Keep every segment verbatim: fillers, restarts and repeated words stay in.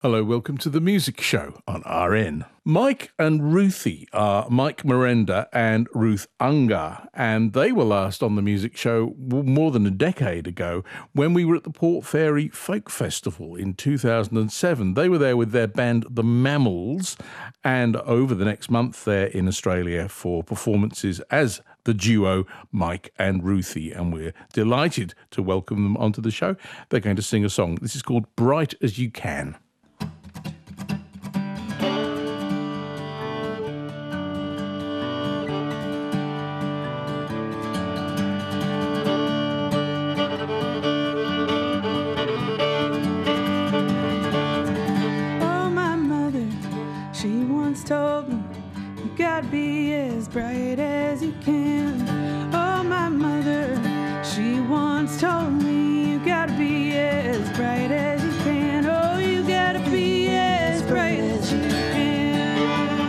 Hello, welcome to the Music Show on R N. Mike and Ruthie are Mike Miranda and Ruth Ungar, and they were last on the Music Show more than a decade ago when we were at the Port Fairy Folk Festival in two thousand seven. They were there with their band The Mammals, and over the next month they're in Australia for performances as the duo Mike and Ruthie, and we're delighted to welcome them onto the show. They're going to sing a song. This is called Bright As You Can. Told me you gotta be as bright as you can. Oh, my mother, she once told me you gotta be as bright as you can. Oh, you gotta be as bright as you can.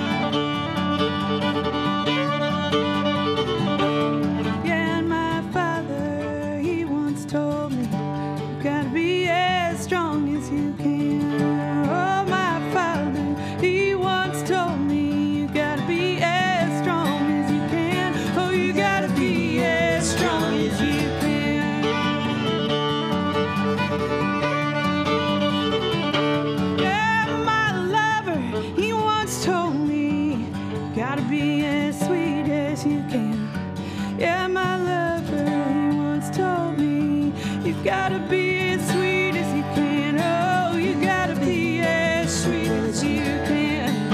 Yeah, and my father, he once told me you gotta be as strong as you can. Oh, my father, he once told me you gotta be as strong as you can. Oh, you gotta be as strong as you can. Yeah, my lover, he once told me you gotta be as sweet as you can. Yeah, my lover, he once told me you gotta be as sweet as you can. Oh, you gotta be as sweet as you can.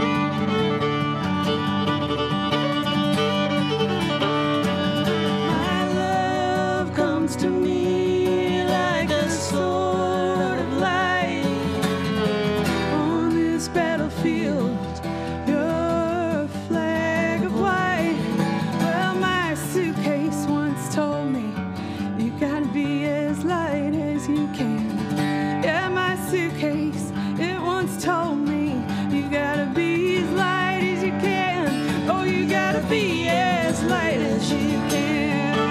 To me like a sword of light on this battlefield, your flag of white. Well, my suitcase once told me you gotta be as light as you can. Yeah, my suitcase, it once told me you gotta be as light as you can. Oh, you gotta be as light as you can.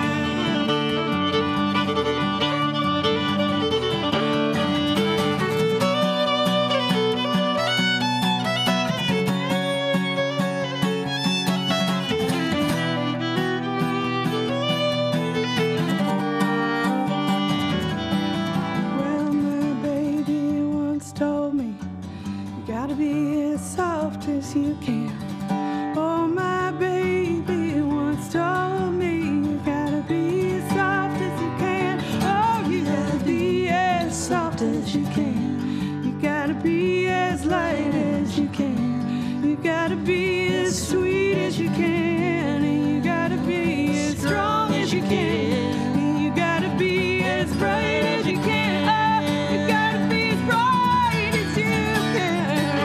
As you can. Oh, my baby once told me you gotta be as soft as you can. Oh, you gotta be as soft as you can. You gotta be as light as you can. You gotta be as sweet as you can. And you gotta be as strong as you can. And you gotta be as bright as you can. Oh, you gotta be as bright as you can.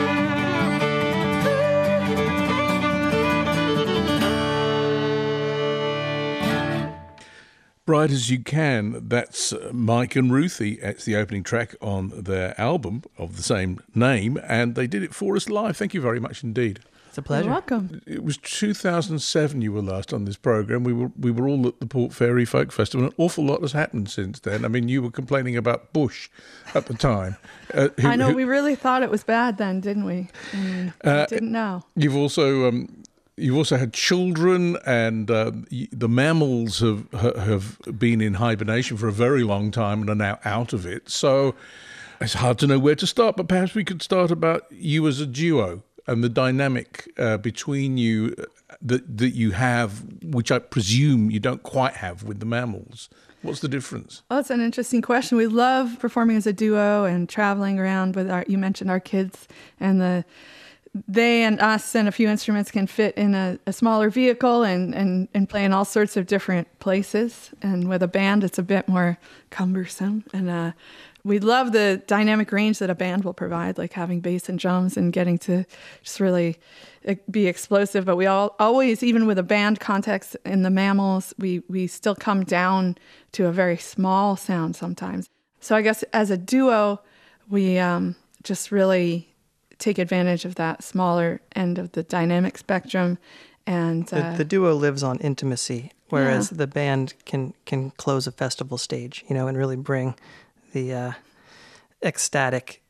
Bright As You Can, that's uh, Mike and Ruthie. It's the opening track on their album of the same name, and they did it for us live. Thank you very much indeed. It's a pleasure. You're welcome. It was two thousand seven you were last on this programme. We were we were all at the Port Fairy Folk Festival. An awful lot has happened since then. I mean, you were complaining about Bush at the time. Uh, who, I know, who, we really thought it was bad then, didn't we? I mean, uh, we didn't know. You've also... Um, You've also had children, and uh, the Mammals have have been in hibernation for a very long time and are now out of it. So it's hard to know where to start, but perhaps we could start about you as a duo and the dynamic uh, between you that that you have, which I presume you don't quite have with the Mammals. What's the difference? Well, it's an interesting question. We love performing as a duo and traveling around with our, you mentioned our kids, and the they and us and a few instruments can fit in a, a smaller vehicle and, and, and play in all sorts of different places. And with a band, it's a bit more cumbersome. And uh, we love the dynamic range that a band will provide, like having bass and drums and getting to just really be explosive. But we all always, even with a band context in the Mammals, we, we still come down to a very small sound sometimes. So I guess as a duo, we um, just really take advantage of that smaller end of the dynamic spectrum. And uh, the, the duo lives on intimacy, whereas yeah. the band can can close a festival stage, you know, and really bring the uh, ecstatic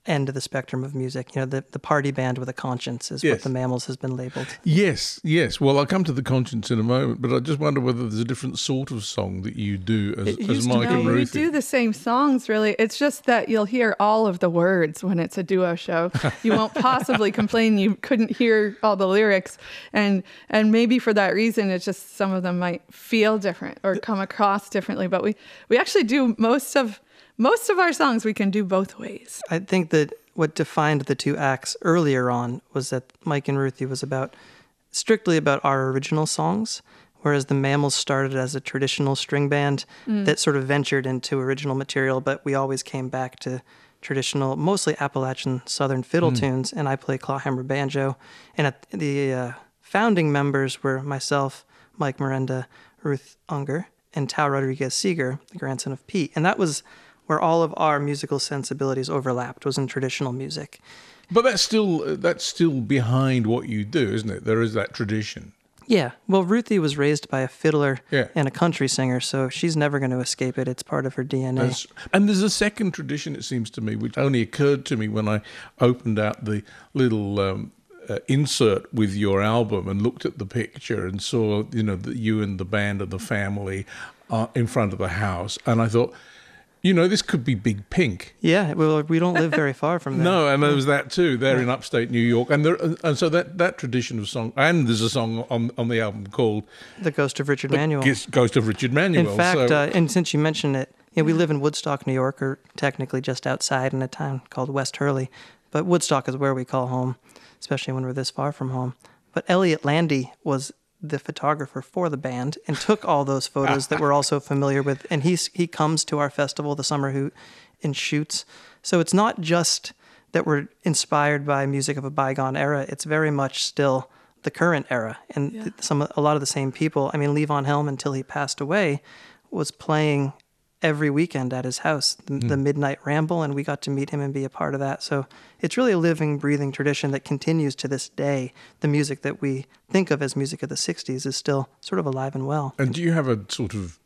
end of the spectrum of music. You know, the, the party band with a conscience is Yes. what the Mammals has been labeled. Yes, yes. Well, I'll come to the conscience in a moment, but I just wonder whether there's a different sort of song that you do as, It as used to Mike be. and No, we Ruthie. do the same songs, really. It's just that you'll hear all of the words when it's a duo show. You won't possibly complain you couldn't hear all the lyrics. And and maybe for that reason, it's just some of them might feel different or come across differently. But we, we actually do most of most of our songs we can do both ways. I think that what defined the two acts earlier on was that Mike and Ruthie was about strictly about our original songs, whereas the Mammals started as a traditional string band that sort of ventured into original material, but we always came back to traditional, mostly Appalachian Southern fiddle tunes, and I play clawhammer banjo. And at the uh, founding members were myself, Mike Miranda, Ruth Unger, and Tao Rodriguez Seeger, the grandson of Pete. And that was where all of our musical sensibilities overlapped, was in traditional music. But that's still that's still behind what you do, isn't it? There is that tradition. Yeah, well, Ruthie was raised by a fiddler Yeah. and a country singer, so she's never going to escape it. It's part of her D N A. That's- and there's a second tradition, it seems to me, which only occurred to me when I opened out the little um, uh, insert with your album and looked at the picture and saw, you know, that you and the band and the family are in front of the house, and I thought, you know, this could be Big Pink. Yeah, well, we don't live very far from there. No, and there was that too. They're in upstate New York, and there, and so that, that tradition of song, and there's a song on on the album called The Ghost of Richard Manuel. Ghost Ghost of Richard Manuel. In fact, so, uh, and since you mentioned it, yeah, we live in Woodstock, New York, or technically just outside in a town called West Hurley. But Woodstock is where we call home, especially when we're this far from home. But Elliot Landy was the photographer for the band and took all those photos that we're also familiar with. And he's, he comes to our festival, the Summer Hoot, and shoots. So it's not just that we're inspired by music of a bygone era. It's very much still the current era. And Yeah. th- some a lot of the same people. I mean, Levon Helm, until he passed away, was playing every weekend at his house, the, the Midnight Ramble, and we got to meet him and be a part of that. So it's really a living, breathing tradition that continues to this day. The music that we think of as music of the sixties is still sort of alive and well. and do you have a sort of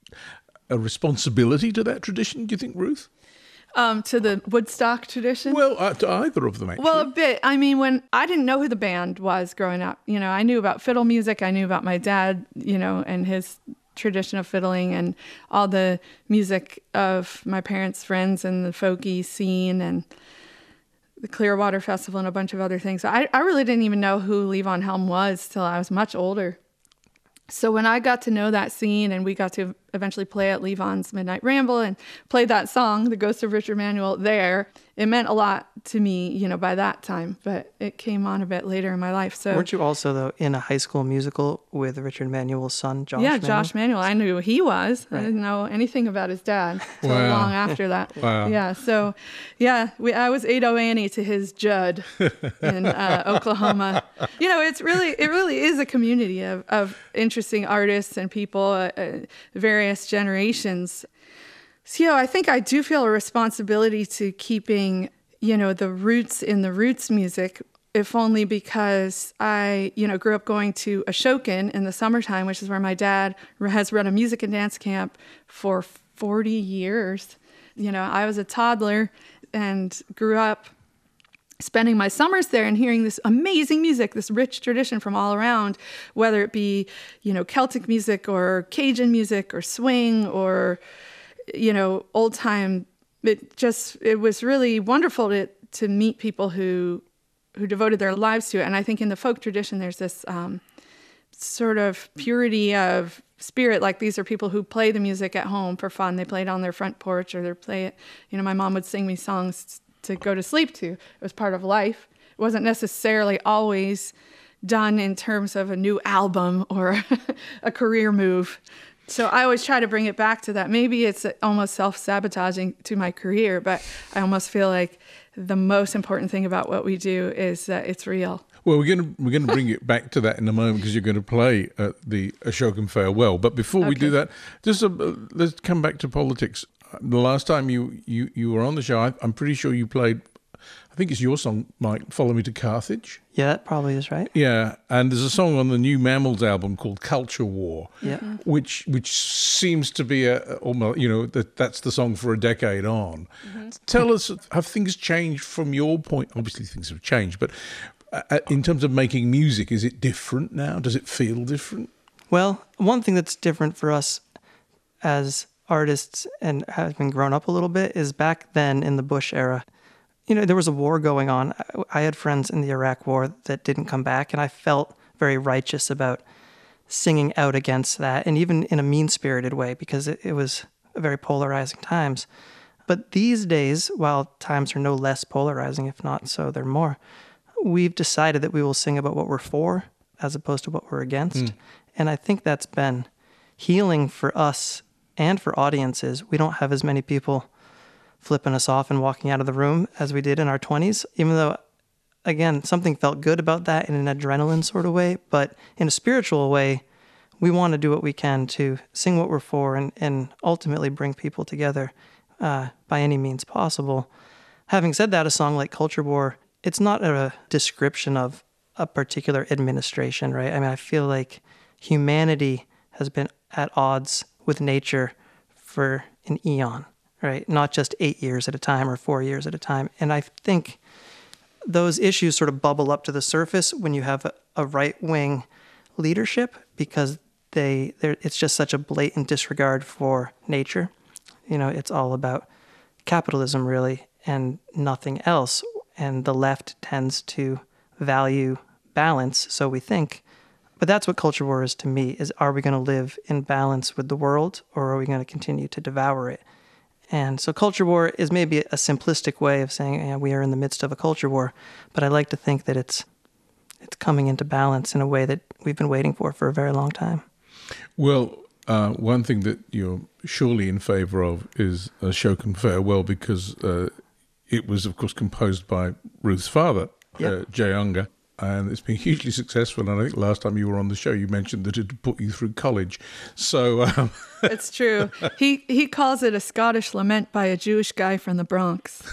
a responsibility to that tradition, do you think, Ruth? Um, to the Woodstock tradition. Well, uh, to either of them, actually. Well, a bit. I mean, when I didn't know who the band was growing up, you know, I knew about fiddle music. I knew about my dad, you know, and his tradition of fiddling and all the music of my parents' friends and the folky scene and the Clearwater Festival and a bunch of other things. I, I really didn't even know who Levon Helm was till I was much older. So when I got to know that scene and we got to eventually play at Levon's Midnight Ramble and play that song, The Ghost of Richard Manuel, there, it meant a lot to me, you know, by that time, but it came on a bit later in my life. So Weren't you also, though, in a High School Musical with Richard Manuel's son, Josh yeah, Manuel? Josh Manuel. I knew who he was. I Right. didn't know anything about his dad till Wow. long after that. Wow. Yeah. So, yeah, we, I was Ado Annie to his Judd in uh, Oklahoma. You know, it's really, it really is a community of, of interesting artists and people, uh, uh, various generations. So, you know, I think I do feel a responsibility to keeping, you know, the roots in the roots music, if only because I, you know, grew up going to Ashokan in the summertime, which is where my dad has run a music and dance camp for forty years. You know, I was a toddler and grew up spending my summers there and hearing this amazing music, this rich tradition from all around, whether it be, you know, Celtic music or Cajun music or swing or, you know, old time. It just, it was really wonderful to, to meet people who, who devoted their lives to it. And I think in the folk tradition, there's this um, sort of purity of spirit. Like, these are people who play the music at home for fun. They play it on their front porch, or they play it, you know, my mom would sing me songs to go to sleep to. It was part of life. It wasn't necessarily always done in terms of a new album or a career move. So I always try to bring it back to that. Maybe it's almost self-sabotaging to my career, but I almost feel like the most important thing about what we do is that it's real. Well, we're going to we're going to bring it back to that in a moment, because you're going to play at the Ashokan Farewell. But before we do Okay. that, just uh, let's come back to politics. The last time you, you, you were on the show, I, I'm pretty sure you played I think it's your song, Mike, Follow Me to Carthage. Yeah, that probably is right. Yeah, and there's a song on the new Mammals album called Culture War, Yeah. which which seems to be a almost, you know, that that's the song for a decade on. Mm-hmm. Tell us, have things changed from your point? Obviously, things have changed, but uh, in terms of making music, is it different now? Does it feel different? Well, one thing that's different for us as artists and having grown up a little bit is back then in the Bush era, you know, there was a war going on. I had friends in the Iraq War that didn't come back, and I felt very righteous about singing out against that, and even in a mean-spirited way, because it, it was very polarizing times. But these days, while times are no less polarizing, if not so, they're more, we've decided that we will sing about what we're for as opposed to what we're against. Mm. And I think that's been healing for us and for audiences. We don't have as many people flipping us off and walking out of the room as we did in our twenties, even though, again, something felt good about that in an adrenaline sort of way. But in a spiritual way, we want to do what we can to sing what we're for and, and ultimately bring people together uh, by any means possible. Having said that, a song like Culture War, it's not a description of a particular administration, right? I mean, I feel like humanity has been at odds with nature for an eon, right? Not just eight years at a time or four years at a time. And I think those issues sort of bubble up to the surface when you have a, a right-wing leadership, because they it's just such a blatant disregard for nature. You know, it's all about capitalism, really, and nothing else. And the left tends to value balance, so we think. But that's what Culture War is to me, is are we going to live in balance with the world, or are we going to continue to devour it? And so Culture War is maybe a simplistic way of saying, yeah, we are in the midst of a culture war, but I like to think that it's it's coming into balance in a way that we've been waiting for for a very long time. Well, uh, one thing that you're surely in favour of is Ashokan Farewell, because uh, it was, of course, composed by Ruth's father, yep. uh, Jay Ungar. And it's been hugely successful. And I think last time you were on the show, you mentioned that it had put you through college. So um... it's true. He he calls it a Scottish lament by a Jewish guy from the Bronx.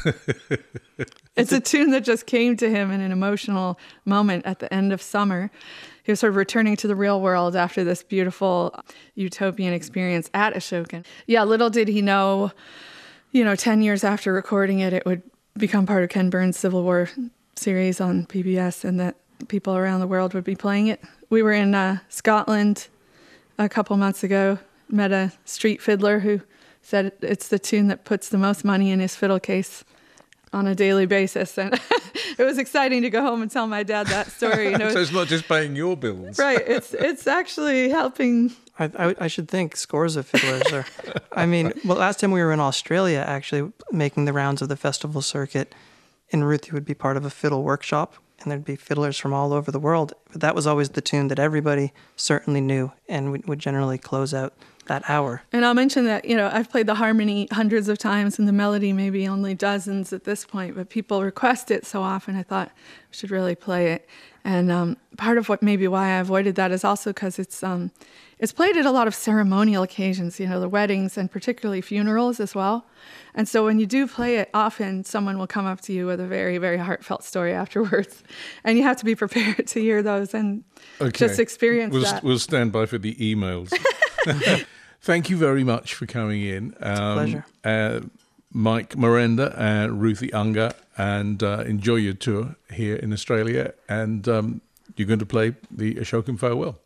It's a tune that just came to him in an emotional moment at the end of summer. He was sort of returning to the real world after this beautiful utopian experience at Ashokan. Yeah, little did he know, you know, ten years after recording it, it would become part of Ken Burns' Civil War series on P B S, and that people around the world would be playing it. We were in uh, Scotland a couple months ago, met a street fiddler who said it's the tune that puts the most money in his fiddle case on a daily basis. And it was exciting to go home and tell my dad that story. You know, so it's not just paying your bills. Right. It's it's actually helping. I, I, I should think scores of fiddlers are. I mean, well, last time we were in Australia, actually making the rounds of the festival circuit, and Ruthie would be part of a fiddle workshop, and there'd be fiddlers from all over the world. But that was always the tune that everybody certainly knew and would, would generally close out that hour. And I'll mention that, you know, I've played the harmony hundreds of times and the melody maybe only dozens at this point, but people request it so often, I thought I should really play it. And um, part of what maybe why I avoided that is also because it's um, it's played at a lot of ceremonial occasions, you know, the weddings and particularly funerals as well. And so when you do play it, often someone will come up to you with a very, very heartfelt story afterwards. And you have to be prepared to hear those and okay. just experience we'll, that. We'll stand by for the emails. Thank you very much for coming in. Um, it's a pleasure. Uh, Mike Miranda and Ruthie Ungar, and uh, enjoy your tour here in Australia. And um, you're going to play the Ashokan Farewell.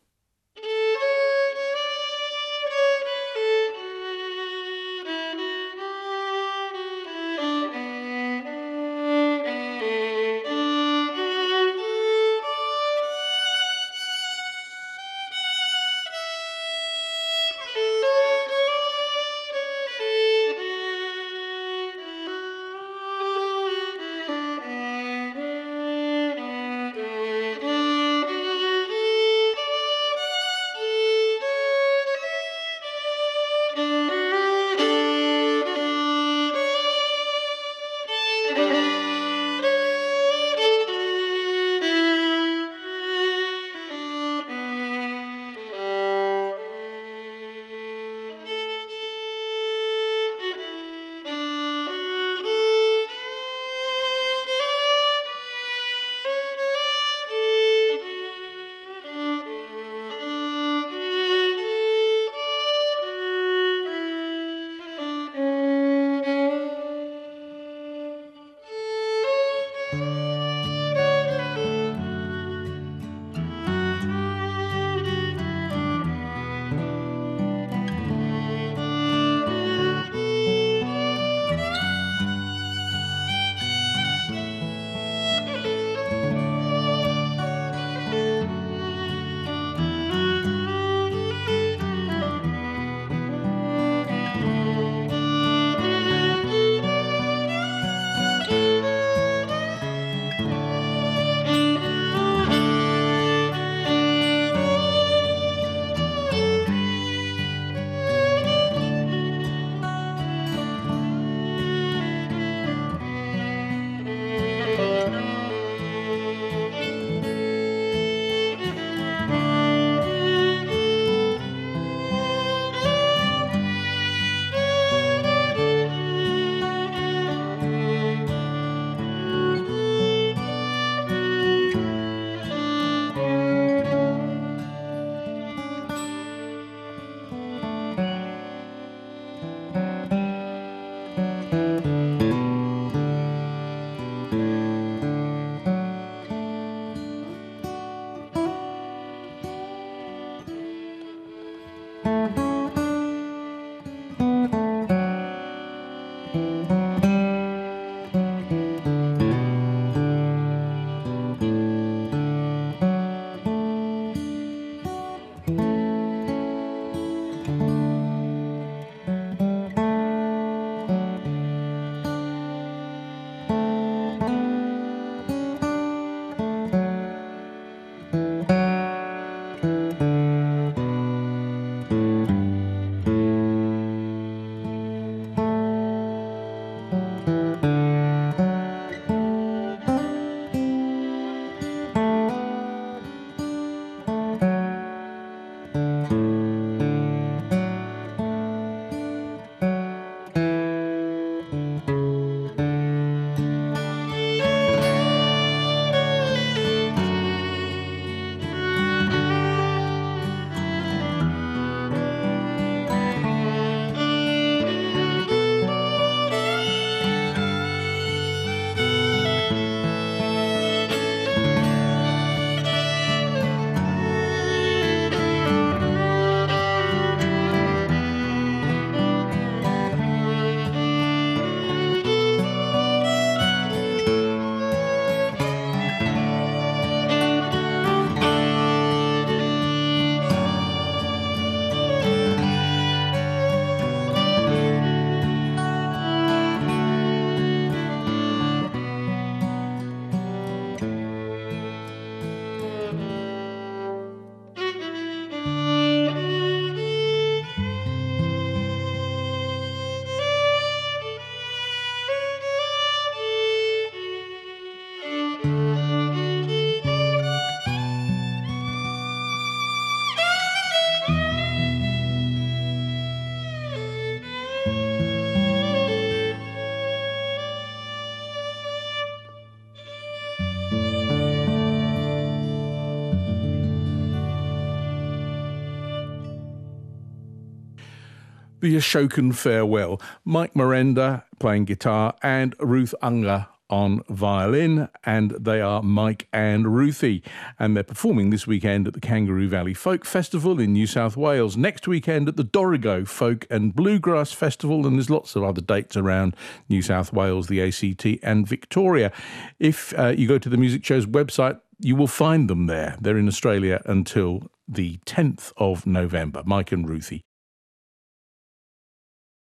the Ashokan Farewell. Mike Miranda playing guitar and Ruth Unger on violin, and they are Mike and Ruthie, and they're performing this weekend at the Kangaroo Valley Folk Festival in New South Wales, next weekend at the Dorrigo Folk and Bluegrass Festival, and there's lots of other dates around New South Wales, the A C T and Victoria. If uh, you go to the Music Show's website, you will find them there. They're in Australia until the tenth of November, Mike and Ruthie.